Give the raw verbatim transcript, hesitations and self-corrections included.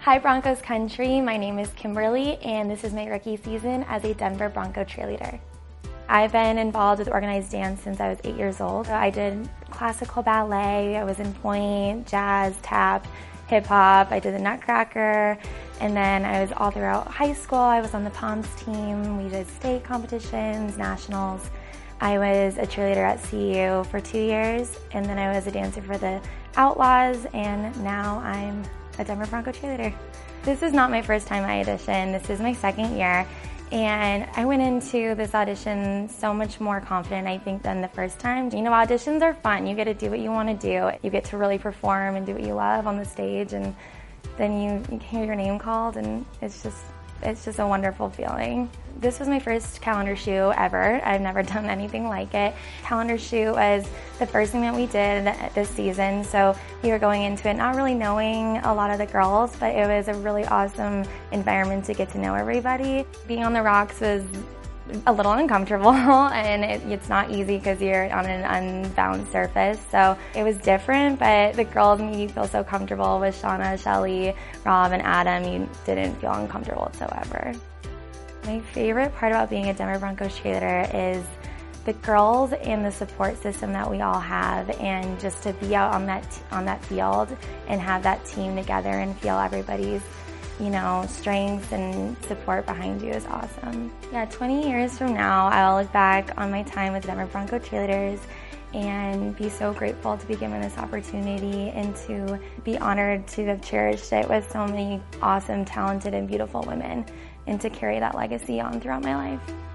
Hi Broncos Country, my name is Kimberly and this is my rookie season as a Denver Bronco cheerleader. I've been involved with organized dance since I was eight years old. I did classical ballet, I was in pointe, jazz, tap, hip hop, I did the Nutcracker, and then I was all throughout high school. I was on the Palms team, we did state competitions, nationals. I was a cheerleader at C U for two years, and then I was a dancer for the Outlaws, and now I'm a Denver Bronco cheerleader. This is not my first time I auditioned, this is my second year, and I went into this audition so much more confident, I think, than the first time. You know, auditions are fun, you get to do what you want to do. You get to really perform and do what you love on the stage, and then you, you hear your name called, and it's just, it's just a wonderful feeling. This was my first calendar shoot ever. I've never done anything like it. Calendar shoot was the first thing that we did this season, so we were going into it not really knowing a lot of the girls, but it was a really awesome environment to get to know everybody. Being on the rocks was a little uncomfortable, and it, it's not easy because you're on an unbound surface, so it was different, but the girls made you feel so comfortable with Shauna, Shelly, Rob, and Adam. You didn't feel uncomfortable whatsoever. My favorite part about being a Denver Broncos cheerleader is the girls and the support system that we all have, and just to be out on that on that field and have that team together and feel everybody's, you know, strengths and support behind you is awesome. Yeah, twenty years from now, I'll look back on my time with Denver Bronco cheerleaders and be so grateful to be given this opportunity and to be honored to have cherished it with so many awesome, talented, and beautiful women, and to carry that legacy on throughout my life.